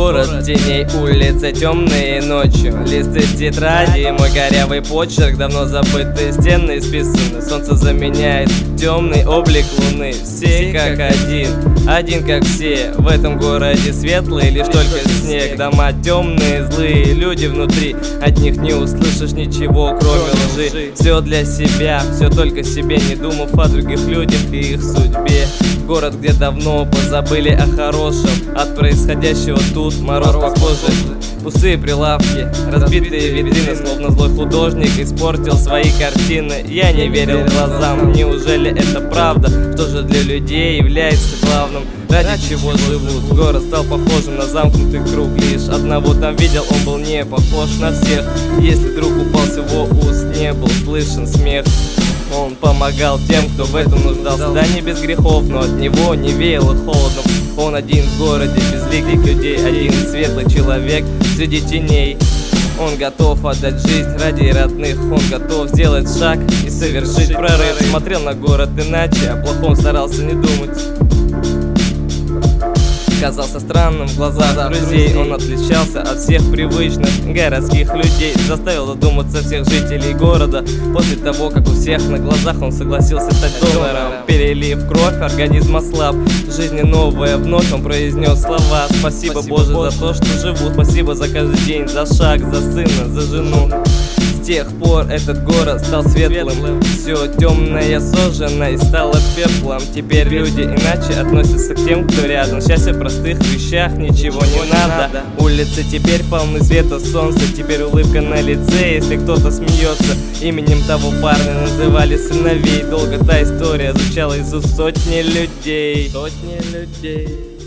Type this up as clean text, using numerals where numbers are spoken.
Город теней, улицы темные ночью, листы с тетради, мой корявый почерк, давно забытые стены исписаны. Солнце заменяет темный облик луны. Все как один как все. В этом городе светлый лишь только снег. Дома темные, злые люди внутри, от них не услышишь ничего, кроме лжи. Все для себя, все только себе, не думав о других людях и их судьбе. Город, где давно позабыли о хорошем, от происходящего тут мороз по коже. Пустые прилавки, разбитые витрины, словно злой художник испортил свои картины. Я не верил глазам, неужели это правда? Что же для людей является главным? Ради чего живут? Город стал похожим на замкнутый круг. Лишь одного там видел, он был не похож на всех. Если друг упал с его уст, не был слышен смех. Он помогал тем, кто в этом нуждался. Да, не без грехов, но от него не веяло холодом. Он один в городе, безликих людей, один светлый человек среди теней. Он готов отдать жизнь ради родных, он готов сделать шаг и совершить прорыв. Смотрел на город иначе, о плохом старался не думать. Казался странным в глазах друзей, он отличался от всех привычных городских людей. Заставил задуматься всех жителей города. После того, как у всех на глазах он согласился стать донором. Перелив кровь, организм ослаб, жизнь новая, вновь он произнес слова. Спасибо, Боже, за то, что живу. Спасибо за каждый день, за шаг, за сына, за жену. С тех пор этот город стал светлым. Все темное сожжено и стало пеплом. Теперь люди иначе относятся к тем, кто рядом. Счастье в простых вещах, ничего не надо. Улицы теперь полны света солнца. Теперь улыбка на лице, если кто-то смеется. Именем того парня называли сыновей. Долго та история звучала из уст сотни людей.